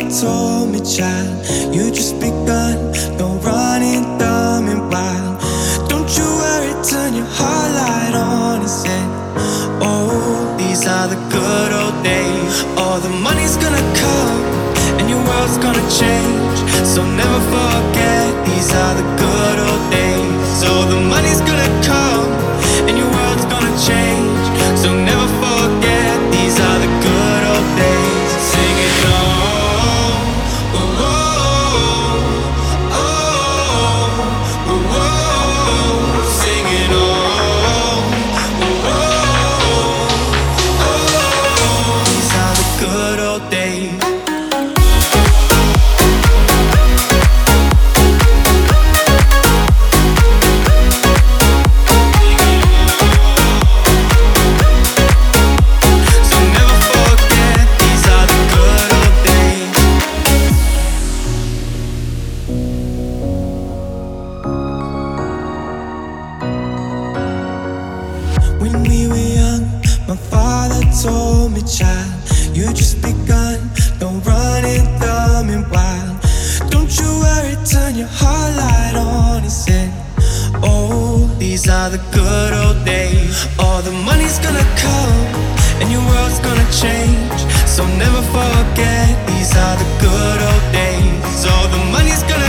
told me, child, you just begun. Don't run and dumb and wild. Don't you worry, turn your heart light on and say, oh, these are the good old days. All the money's gonna come and your world's gonna change. So never forget, these are the good old days. All the money's gonna come and your world's gonna change. So never forget, these are the good old days. Sing it on. Oh, oh, oh, oh, oh. Sing it on. Oh, oh, oh. These are the good old days. When we were young, my father told me, child, you just begun. Don't run and dumb and wild. Don't you worry, turn your heart light on and say, oh, these are the good old days. All the money's gonna come and your world's gonna change. So never forget, these are the good old days. All the money's gonna